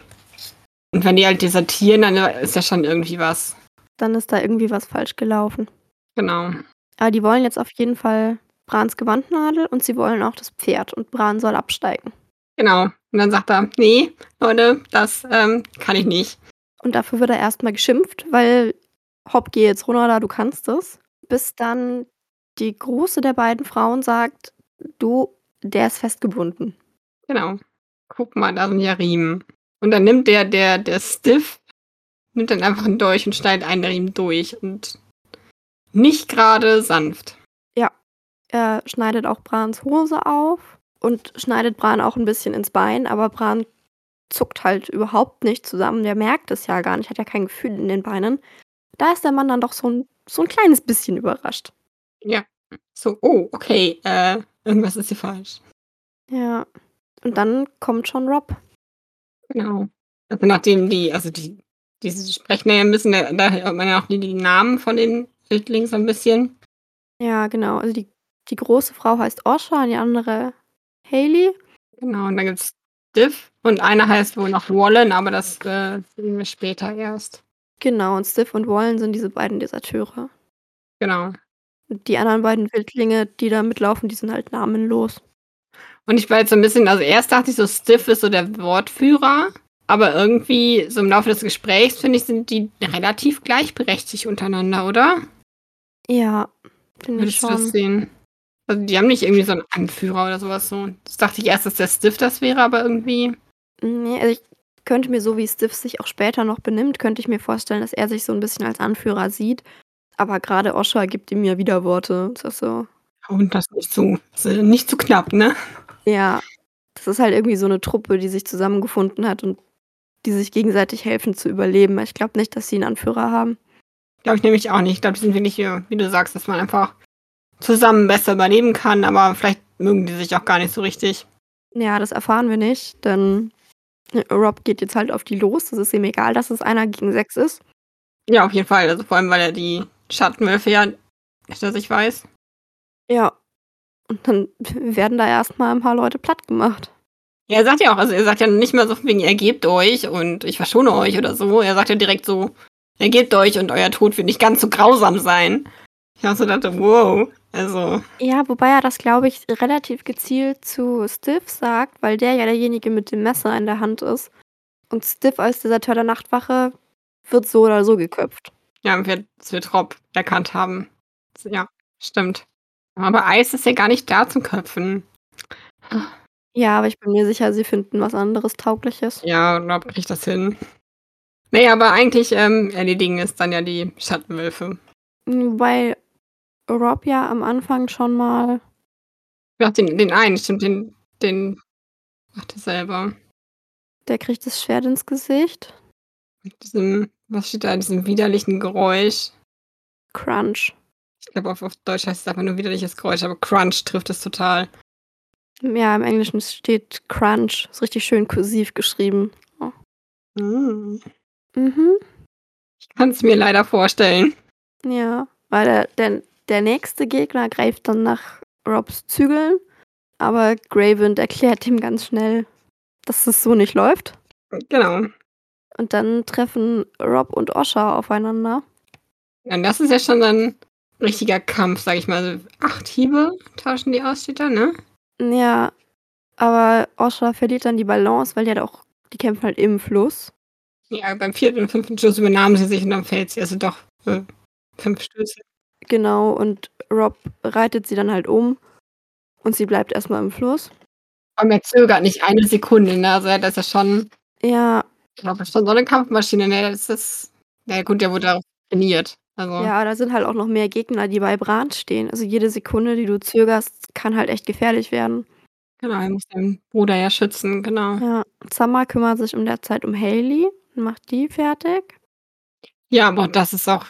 Und wenn die halt desertieren, dann ist ja schon irgendwie was. dann ist da irgendwie was falsch gelaufen. Genau. Aber die wollen jetzt auf jeden Fall Brans Gewandnadel und sie wollen auch das Pferd und Bran soll absteigen. Genau. Und dann sagt er, nee, Leute, das kann ich nicht. Und dafür wird er erstmal geschimpft, weil „Hopp, geh jetzt runter da, du kannst es.“ Bis dann die große der beiden Frauen sagt: „Du, der ist festgebunden.“ Genau. Guck mal, da sind ja Riemen. Und dann nimmt der Stiff nimmt dann einfach 'n Dolch und schneidet einen Riemen durch und nicht gerade sanft. Ja, er schneidet auch Brans Hose auf und schneidet Bran auch 'n bisschen ins Bein, aber Bran zuckt halt überhaupt nicht zusammen. Der merkt es ja gar nicht, hat ja kein Gefühl in den Beinen. Da ist der Mann dann doch so 'n kleines bisschen überrascht. Ja. So: „Oh, okay, irgendwas ist hier falsch.“ Ja, und dann kommt schon Rob. Genau. Also, nachdem die sprechen ja 'n bisschen, da hört man ja auch die Namen von den Wildlingen so 'n bisschen. Ja, genau. Also, die große Frau heißt Osha und die andere Hayley. Genau, und dann gibt's Stiff und einer heißt wohl noch Wallen, aber das, sehen wir später erst. Genau, und Stiff und Wallen sind diese beiden Deserteure. Genau. Und die anderen beiden Wildlinge, die da mitlaufen, die sind halt namenlos. Und ich war jetzt so 'n bisschen, also, erst dachte ich so, Stiff ist so der Wortführer, aber irgendwie so im Laufe des Gesprächs, finde ich, sind die relativ gleichberechtigt untereinander, oder? Ja, finde ich Würdest du das schon. sehen? Also, die haben nicht irgendwie so 'n Anführer oder so was so. Das dachte ich erst, dass der Stiff das wäre, aber irgendwie Ne, also, ich könnte mir so, wie Stiff sich auch später noch benimmt, könnte ich mir vorstellen, dass er sich so 'n bisschen als Anführer sieht. Aber grade Osha gibt ihm ja Widerworte. Das ist so und das nicht zu knapp, ne? ja, das ist halt irgendwie so 'ne Truppe, die sich zusammengefunden hat und die sich gegenseitig helfen zu überleben. Ich glaube nicht, dass sie 'n Anführer haben. Glaube ich nämlich auch nicht. Ich glaube, die sind wirklich, wie du sagst, dass man einfach zusammen besser überleben kann, aber vielleicht mögen die sich auch gar nicht so richtig. Ja, das erfahren wir nicht, denn Rob geht jetzt halt auf die los. Es ist ihm egal, dass es einer gegen 6 ist. Ja, auf jeden Fall. Also, vor allem, weil er die Schattenwölfe ja nicht, dass ich weiß. Ja, und dann werden da erst mal 'n paar Leute plattgemacht. Ja, er sagt ja nicht mal so von wegen: „Ergebt euch und ich verschone euch“ oder so. Er sagt ja direkt so: „Ergebt euch und euer Tod wird nicht ganz so grausam sein.“ Ich auch so dachte: „Wow“, also Ja, wobei er das, glaube ich, relativ gezielt zu Stiff sagt, weil der ja derjenige mit dem Messer in der Hand ist. Und Stiff als Deserteur der Nachtwache wird so oder so geköpft. ja, wird Rob erkannt haben. Ja, stimmt. Aber Eis ist ja gar nicht da zum Köpfen. Ja, aber ich bin mir sicher, sie finden was anderes Taugliches. Ja, Rob kriegt das hin. Ne, aber eigentlich, erledigen es dann ja die Schattenwölfe. Wobei Rob ja am Anfang schon mal Ja, den einen, stimmt, den macht er selber. der kriegt das Schwert ins Gesicht. Mit diesem, was steht da, diesem widerlichen Geräusch. Crunch. Ich glaube, auf Deutsch heißt es einfach nur widerliches Geräusch, aber Crunch trifft es total. Ja, im Englischen steht Crunch. Ist richtig schön kursiv geschrieben. Oh. Mhm. Mhm. Ich kann's mir leider vorstellen. Ja, weil der nächste Gegner greift dann nach Robs Zügeln, aber Greywind erklärt ihm ganz schnell, dass es so nicht läuft. Genau. Und dann treffen Rob und Osha aufeinander. Ja, und das ist ja schon dann richtiger Kampf, sage ich mal. Also 8 Hiebe tauschen die aus, steht da, ne? Ja, aber Osha verliert dann die Balance, weil die kämpfen halt im Fluss. Ja, beim 4. und 5. Schuss übernahmen sie sich und dann fällt sie, also doch, 5 Stöße. Genau, und Rob reitet sie dann halt um und sie bleibt erst mal im Fluss. Aber er zögert nicht eine Sekunde, ne? Also, das ist ja schon, Ja, ich glaube, das ist schon so 'ne Kampfmaschine, ne? Das ist, na ja gut, der wurde darauf trainiert. Also, ja, da sind halt auch noch mehr Gegner, die bei Bran stehen. Also, jede Sekunde, die du zögerst, kann halt echt gefährlich werden. genau, er muss seinen Bruder ja schützen, genau. Ja, Summer kümmert sich um der Zeit um Hayley und macht die fertig. Ja, aber das ist auch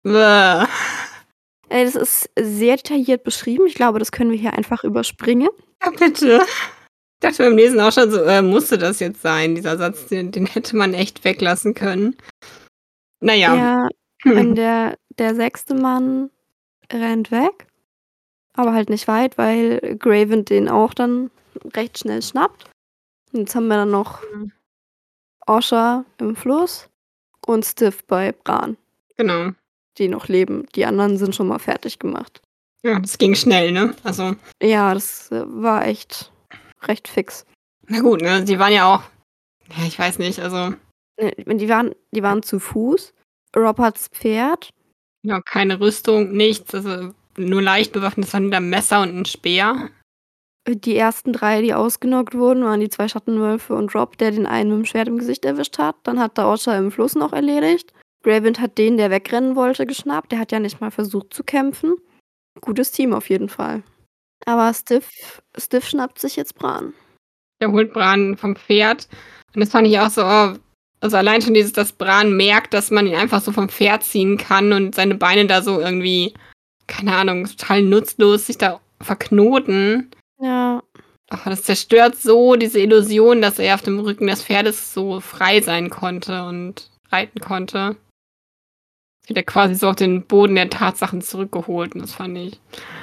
Das ist sehr detailliert beschrieben. Ich glaube, das können wir hier einfach überspringen. Ja, bitte. Ich dachte beim Lesen auch schon so, musste das jetzt sein, dieser Satz, den hätte man echt weglassen können. Na ja. Ja, und der 6. Mann rennt weg, aber halt nicht weit, weil Greywind den auch dann recht schnell schnappt. Und jetzt haben wir dann noch Osha im Fluss und Stiff bei Bran, Genau. die noch leben. Die anderen sind schon mal fertig gemacht. Ja, das ging schnell, ne? Also, Ja, das, war echt recht fix. na gut, ne, die waren ja auch, ja, ich weiß nicht, also Die waren zu Fuß. Rob hat's Pferd. Ja, keine Rüstung, nichts, also nur leicht bewaffnet, es waren wieder 'n Messer und 'n Speer. Die ersten 3, die ausgenockt wurden, waren die 2 Schattenwölfe und Rob, der den einen mit'm Schwert im Gesicht erwischt hat. Dann hat er Osha im Fluss noch erledigt. Greywind hat den, der wegrennen wollte, geschnappt. Der hat ja nicht mal versucht zu kämpfen. Gutes Team auf jeden Fall. Aber Stiff schnappt sich jetzt Bran. Der holt Bran vom Pferd und das fand ich auch so, also allein schon dieses, dass Bran merkt, dass man ihn einfach so vom Pferd ziehen kann und seine Beine da so irgendwie, keine Ahnung, total nutzlos sich da verknoten. Ja. Das zerstört so diese Illusion, dass er auf dem Rücken des Pferdes so frei sein konnte und reiten konnte. Wird er quasi so auf den Boden der Tatsachen zurückgeholt und das fand ich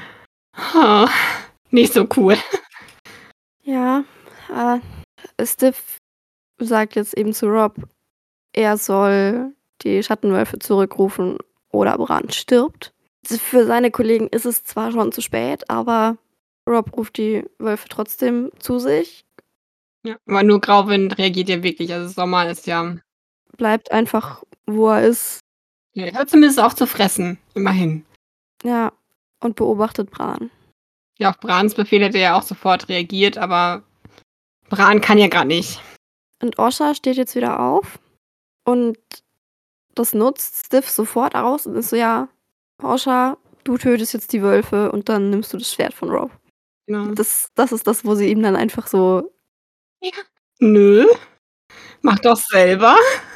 nicht so cool. Ja, Stiff sagt jetzt eben zu Rob, er soll die Schattenwölfe zurückrufen oder Bran stirbt. Für seine Kollegen ist es zwar schon zu spät, aber Rob ruft die Wölfe trotzdem zu sich. Ja, aber nur Grauwind reagiert ja wirklich. Also Sommer ist ja. Bleibt einfach, wo er ist. Ja, er hört zumindest auf zu fressen, immerhin. Ja, und beobachtet Bran. Ja, auf Brans Befehl hätte er auch sofort reagiert, aber Bran kann ja gerade nicht. Und Osha steht jetzt wieder auf und das nutzt Stiff sofort aus und ist so, ja, Osha, du tötest jetzt die Wölfe und dann nimmst du das Schwert von Rob. Genau. Das ist das, wo sie ihm dann einfach so. Ja. Nö, mach doch selber.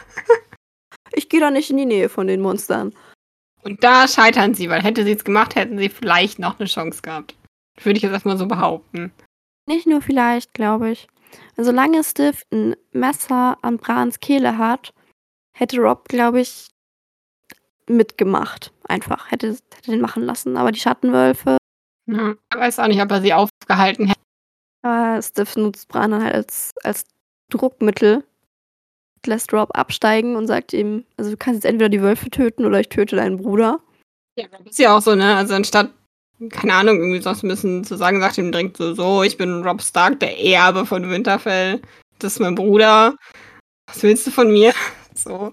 Ich gehe da nicht in die Nähe von den Monstern. Und da scheitern sie, weil hätte sie es gemacht, hätten sie vielleicht noch eine Chance gehabt. Würde ich jetzt erstmal so behaupten. Nicht nur vielleicht, glaube ich. Solange Stiff ein Messer an Brans Kehle hat, hätte Rob, glaube ich, mitgemacht. Einfach. Hätte den machen lassen. Aber die Schattenwölfe. Ja, ich weiß auch nicht, ob er sie aufgehalten hätte. Stiff nutzt Bran dann halt als Druckmittel. Lässt Rob absteigen und sagt ihm, also du kannst jetzt entweder die Wölfe töten oder ich töte deinen Bruder. Ja, das ist ja auch so, ne? Also anstatt, keine Ahnung, irgendwie sonst ein bisschen zu sagen, sagt ihm direkt so, ich bin Rob Stark, der Erbe von Winterfell. Das ist mein Bruder. Was willst du von mir? So.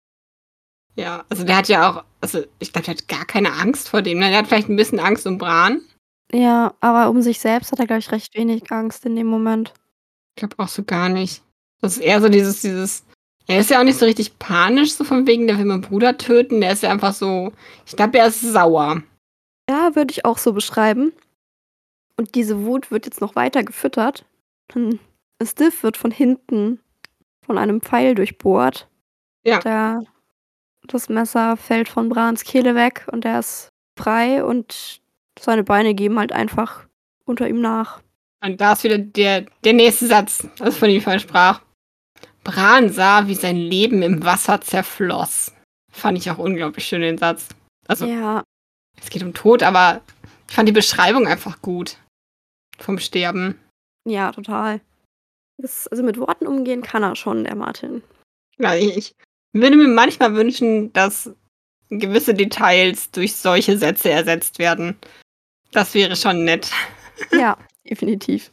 Ja, also der hat ja auch, also ich glaube, der hat gar keine Angst vor dem. Ne? Der hat vielleicht ein bisschen Angst um Bran. Ja, aber um sich selbst hat er, glaube ich, recht wenig Angst in dem Moment. Ich glaube auch so gar nicht. Das ist eher so dieses. Er ist ja auch nicht so richtig panisch, so von wegen, der will meinen Bruder töten. Der ist ja einfach so, ich glaube, er ist sauer. Ja, würde ich auch so beschreiben. Und diese Wut wird jetzt noch weiter gefüttert. Stiff wird von hinten von einem Pfeil durchbohrt. Ja. Das Messer fällt von Brans Kehle weg und er ist frei und seine Beine geben halt einfach unter ihm nach. Und da ist wieder der nächste Satz, was von ihm versprach. Bran sah, wie sein Leben im Wasser zerfloss. Fand ich auch unglaublich schön, den Satz. Also, Ja, es geht um Tod, aber ich fand die Beschreibung einfach gut. Vom Sterben. ja, total. Also mit Worten umgehen kann er schon, der Martin. Ja, ich würde mir manchmal wünschen, dass gewisse Details durch solche Sätze ersetzt werden. Das wäre schon nett. Ja, definitiv.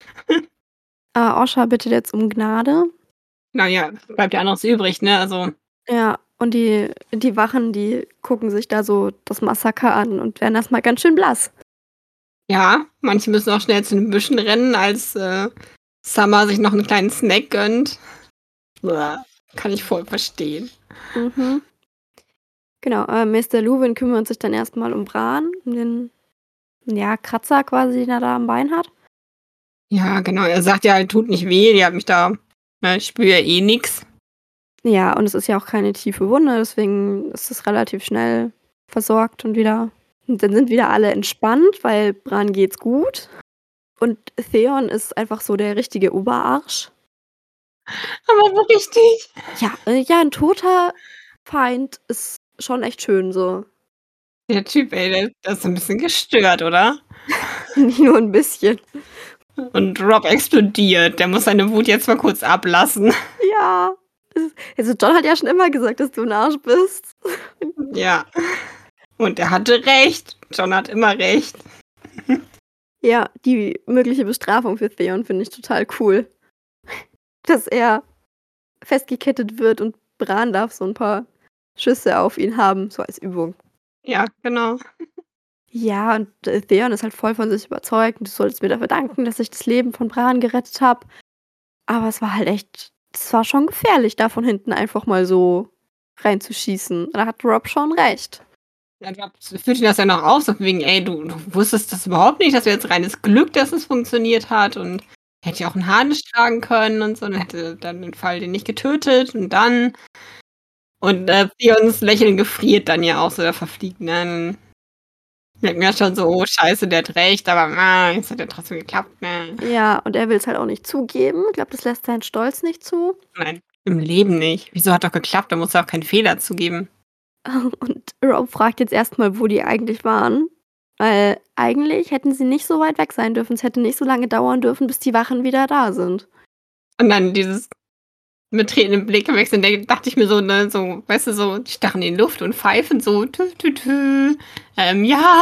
Osha bittet jetzt um Gnade. Naja, bleibt ja anderes übrig, ne? Also. Ja, und die Wachen, die gucken sich da so das Massaker an und werden erstmal ganz schön blass. Ja, manche müssen auch schnell zu den Büschen rennen, als Summer sich noch einen kleinen Snack gönnt. Uah, kann ich voll verstehen. Mhm. Genau, Mr. Luwin kümmert sich dann erstmal um Bran, um den Kratzer quasi, den er da am Bein hat. Ja, genau. Er sagt ja, tut nicht weh, die hat mich da, ich spüre ja eh nix. Ja, und es ist ja auch keine tiefe Wunde, deswegen ist es relativ schnell versorgt und dann sind wieder alle entspannt, weil Bran geht's gut. Und Theon ist einfach so der richtige Oberarsch. Aber so richtig. Ja, ein toter Feind ist schon echt schön so. Der Typ, ey, der ist ein bisschen gestört, oder? Nicht nur ein bisschen. Und Rob explodiert. Der muss seine Wut jetzt mal kurz ablassen. Ja. Also John hat ja schon immer gesagt, dass du ein Arsch bist. Ja. Und er hatte recht. John hat immer recht. Ja, die mögliche Bestrafung für Theon finde ich total cool. Dass er festgekettet wird und Bran darf so ein paar Schüsse auf ihn haben, so als Übung. Ja, genau. Ja, und, Theon ist halt voll von sich überzeugt: „Du solltest mir dafür danken, dass ich das Leben von Bran gerettet habe.“ Aber es war halt echt es war schon gefährlich, da von hinten einfach mal so reinzuschießen. Da hat Robb schon recht. Ja, da führt ihn das ja noch auf, so von wegen: „Ey, du wusstest das überhaupt nicht, das wäre jetzt reines Glück, dass es funktioniert hat und hätte ja auch 'n Harnisch tragen können und so und hätte dann den Fall den nicht getötet und dann“ und, Theons Lächeln gefriert dann ja auch so, der verfliegt, ne? Dann denkt man ja schon so: „Oh scheiße, der hat recht, aber, jetzt hat ja trotzdem geklappt, ne?“ Ja, und er will's halt auch nicht zugeben. Ich glaube, das lässt sein Stolz nicht zu. Nein, im Leben nicht. Wieso hat doch geklappt? Da muss er auch keinen Fehler zugeben. Und Robb fragt jetzt erst mal, wo die eigentlich waren, weil eigentlich hätten sie nicht so weit weg sein dürfen. Es hätte nicht so lange dauern dürfen, bis die Wachen wieder da sind. Und dann dieses mit Tränen im Blick wechseln, da dachte ich mir so, ne, so, weißt du, so, die starren in die Luft und pfeifen so, tü, tü, tü. Ja.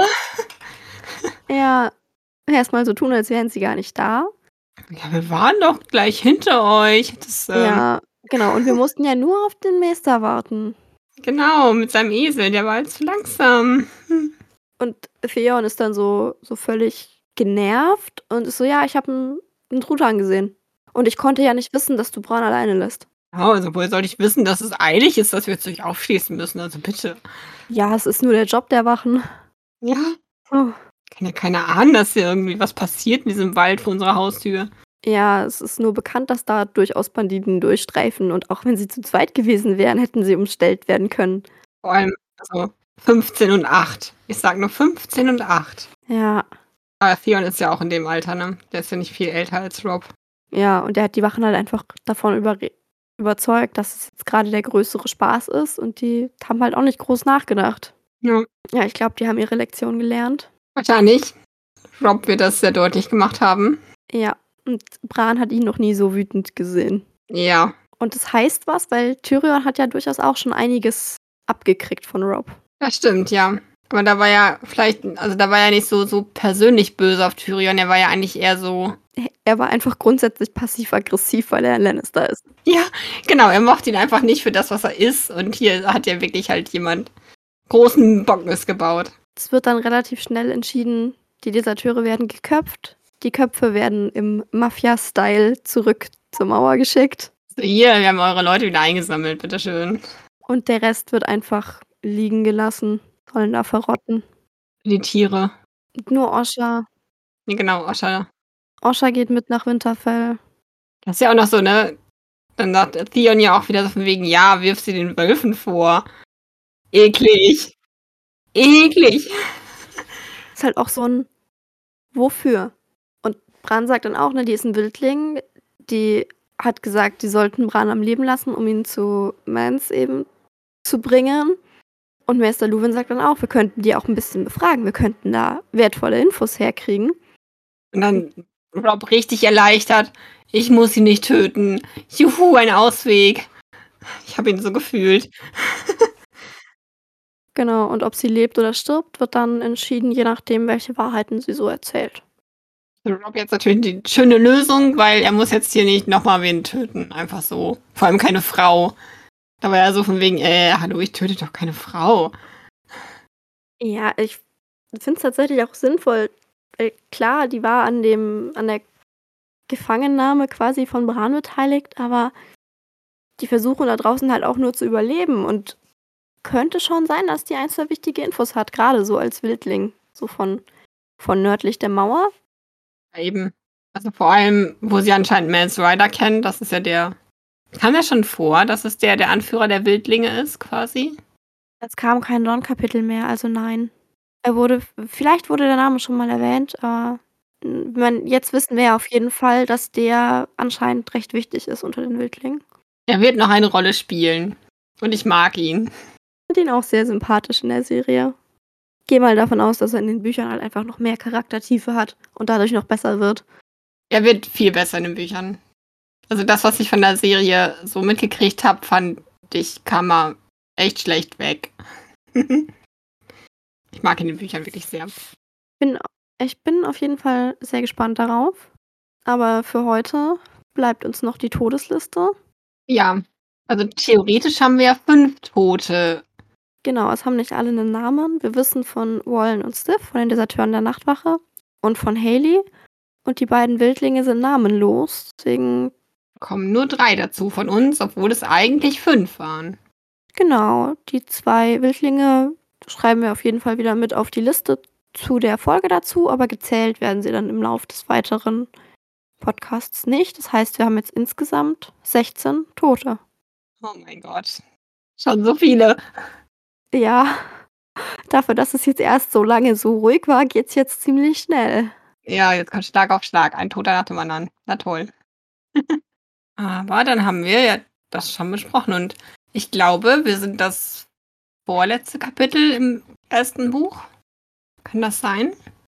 Ja, erst mal so tun, als wären sie gar nicht da. Ja, wir waren doch gleich hinter euch. Das, Ja, genau. Und wir mussten ja nur auf den Meister warten. genau, mit seinem Esel, der war halt zu langsam. Und Theon ist dann so völlig genervt und ist so: „Ja, ich habe 'n Truthahn gesehen. Und ich konnte ja nicht wissen, dass du Bran alleine lässt.“ Ja, also woher soll ich wissen, dass es eilig ist, dass wir jetzt nicht aufschließen müssen? Also bitte. „Ja, es ist nur der Job der Wachen.“ Ja, Oh. kann ja keiner ahnen, dass hier irgendwie was passiert in diesem Wald vor unserer Haustür. Ja, es ist nur bekannt, dass da durchaus Banditen durchstreifen und auch wenn sie zu zweit gewesen wären, hätten sie umstellt werden können. Vor allem, also 15 und 8. Ich sage nur 15 und 8. Ja, Aber Theon ist ja auch in dem Alter, ne? Der ist ja nicht viel älter als Robb. ja, und der hat die Wachen halt einfach davon überzeugt, dass es jetzt grade der größere Spaß ist und die haben halt auch nicht groß nachgedacht. Ja, Ja, ich glaube, die haben ihre Lektion gelernt. wahrscheinlich. Robb wird das sehr deutlich gemacht haben. Ja, und Bran hat ihn noch nie so wütend gesehen. Ja, Und das heißt was, weil Tyrion hat ja durchaus auch schon einiges abgekriegt von Robb. das stimmt, ja. Aber da war ja vielleicht, also da war ja nicht so persönlich böse auf Tyrion. Er war ja eigentlich eher so. Er war einfach grundsätzlich passiv-aggressiv, weil er ein Lannister ist. Ja, genau, er mochte ihn einfach nicht für das, was er ist. Und hier hat ja wirklich halt jemand großen Bockmist gebaut. Es wird dann relativ schnell entschieden, die Deserteure werden geköpft. Die Köpfe werden im Mafia-Style zurück zur Mauer geschickt. So, hier, wir haben eure Leute wieder eingesammelt, bitteschön. Und der Rest wird einfach liegen gelassen, sollen da verrotten. Die Tiere. Und nur Osha. Nee, genau, Osha. Osha geht mit nach Winterfell. Das ist ja auch noch so, ne? Dann sagt Theon ja auch wieder so von wegen, ja, wirf sie den Wölfen vor. Eklig. Eklig. Ist halt auch so ein Wofür? Und Bran sagt dann auch, ne, die ist ein Wildling. Die hat gesagt, die sollten Bran am Leben lassen, um ihn zu Mance eben zu bringen. Und Meister Luwin sagt dann auch, wir könnten die auch ein bisschen befragen. Wir könnten da wertvolle Infos herkriegen. Und dann Robb richtig erleichtert. Ich muss ihn nicht töten. Juhu, ein Ausweg. Ich habe ihn so gefühlt. Genau, und ob sie lebt oder stirbt, wird dann entschieden, je nachdem, welche Wahrheiten sie so erzählt. Robb jetzt natürlich die schöne Lösung, weil er muss jetzt hier nicht nochmal wen töten. Einfach so. Vor allem keine Frau. Da war er so von wegen, hallo, ich töte doch keine Frau. Ja, ich finde es tatsächlich auch sinnvoll. Weil klar, die war an der Gefangennahme quasi von Bran beteiligt, aber die versuchen da draußen halt auch nur zu überleben und könnte schon sein, dass die ein, 2 wichtige Infos hat, gerade so als Wildling, so von nördlich der Mauer. Ja, eben. Also vor allem, wo sie anscheinend Mance Rider kennt, das ist ja der. Kam ja schon vor, dass es der Anführer der Wildlinge ist, quasi. Es kam kein Dawn-Kapitel mehr, also nein. Vielleicht wurde der Name schon mal erwähnt, aber jetzt wissen wir ja auf jeden Fall, dass der anscheinend recht wichtig ist unter den Wildlingen. Er wird noch eine Rolle spielen. Und ich mag ihn. Ich finde ihn auch sehr sympathisch in der Serie. Gehe mal davon aus, dass er in den Büchern halt einfach noch mehr Charaktertiefe hat und dadurch noch besser wird. Er wird viel besser in den Büchern. Also das, was ich von der Serie so mitgekriegt habe, fand ich, kam mal echt schlecht weg. Ich mag ihn in den Büchern wirklich sehr. Ich bin auf jeden Fall sehr gespannt darauf. Aber für heute bleibt uns noch die Todesliste. Ja, also theoretisch haben wir ja 5 Tote. Genau, es haben nicht alle einen Namen. Wir wissen von Wallen und Stiff, von den Deserteuren der Nachtwache und von Haley. Und die beiden Wildlinge sind namenlos, deswegen Kommen nur 3 dazu von uns, obwohl es eigentlich 5 waren. genau, die 2 Wildlinge schreiben wir auf jeden Fall wieder mit auf die Liste zu der Folge dazu, aber gezählt werden sie dann im Lauf des weiteren Podcasts nicht. Das heißt, wir haben jetzt insgesamt 16 Tote. Oh mein Gott. Schon so viele. Ja, dafür, dass es jetzt erst so lange so ruhig war, geht's jetzt ziemlich schnell. Ja, jetzt kommt Schlag auf Schlag, ein Toter nach dem anderen. Na toll. Aber dann haben wir ja das schon besprochen und ich glaube, wir sind das vorletzte Kapitel im ersten Buch. Kann das sein?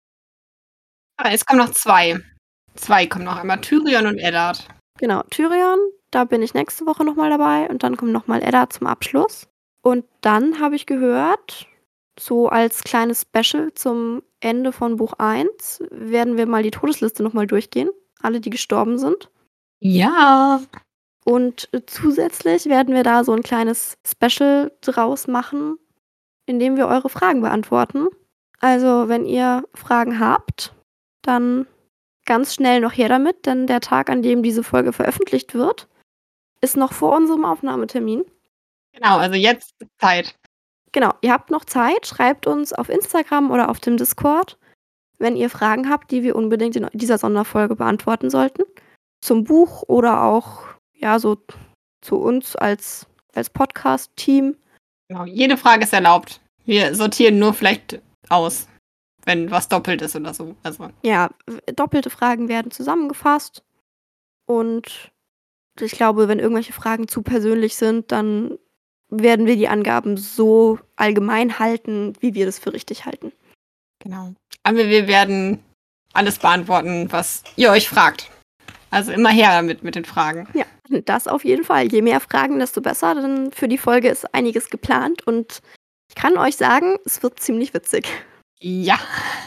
Es kommen noch 2. 2 kommen noch, einmal Tyrion und Eddard. Genau, Tyrion, da bin ich nächste Woche noch mal dabei und dann kommt noch mal Edda zum Abschluss. Und dann habe ich gehört, so als kleines Special zum Ende von Buch 1 werden wir mal die Todesliste noch mal durchgehen, alle, die gestorben sind. Ja. Und zusätzlich werden wir da so ein kleines Special draus machen, in dem wir eure Fragen beantworten. Also, wenn ihr Fragen habt, dann ganz schnell noch her damit, denn der Tag, an dem diese Folge veröffentlicht wird, ist noch vor unserem Aufnahmetermin. Genau, also jetzt ist Zeit. Genau, ihr habt noch Zeit, schreibt uns auf Instagram oder auf dem Discord, wenn ihr Fragen habt, die wir unbedingt in dieser Sonderfolge beantworten sollten. Zum Buch oder auch, ja, so zu uns als Podcast-Team. Genau, jede Frage ist erlaubt. Wir sortieren nur vielleicht aus, wenn was doppelt ist oder so. Also, Ja, doppelte Fragen werden zusammengefasst. Und ich glaube, wenn irgendwelche Fragen zu persönlich sind, dann werden wir die Angaben so allgemein halten, wie wir das für richtig halten. genau. Aber wir werden alles beantworten, was ihr euch fragt. Also immer her damit mit den Fragen. Ja, das auf jeden Fall. Je mehr Fragen, desto besser, denn für die Folge ist einiges geplant und ich kann euch sagen, es wird ziemlich witzig. Ja.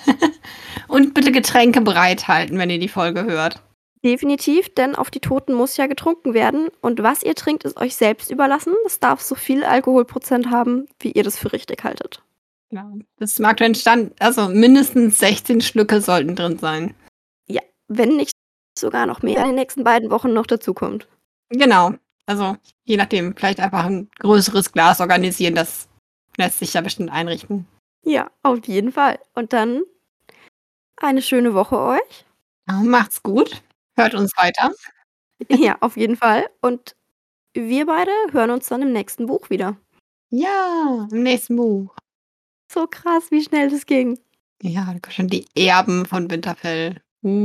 Und bitte Getränke bereithalten, wenn ihr die Folge hört. Definitiv, denn auf die Toten muss ja getrunken werden und was ihr trinkt, ist euch selbst überlassen. Es darf so viel Alkoholprozent haben, wie ihr das für richtig haltet. Genau. Das mag entstanden, also mindestens 16 Schlücke sollten drin sein. Ja, wenn nicht sogar noch mehr in den nächsten beiden Wochen noch dazukommt. Genau. Also je nachdem, vielleicht einfach ein größeres Glas organisieren, das lässt sich ja bestimmt einrichten. Ja, auf jeden Fall. Und dann eine schöne Woche euch. Ja, macht's gut. Hört uns weiter. Ja, auf jeden Fall. Und wir beide hören uns dann im nächsten Buch wieder. Ja, im nächsten Buch. So krass, wie schnell das ging. Ja, da kommen schon die Erben von Winterfell.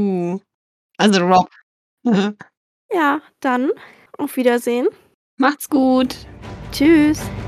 Also Rob. Ja, dann auf Wiedersehen. Macht's gut. Tschüss.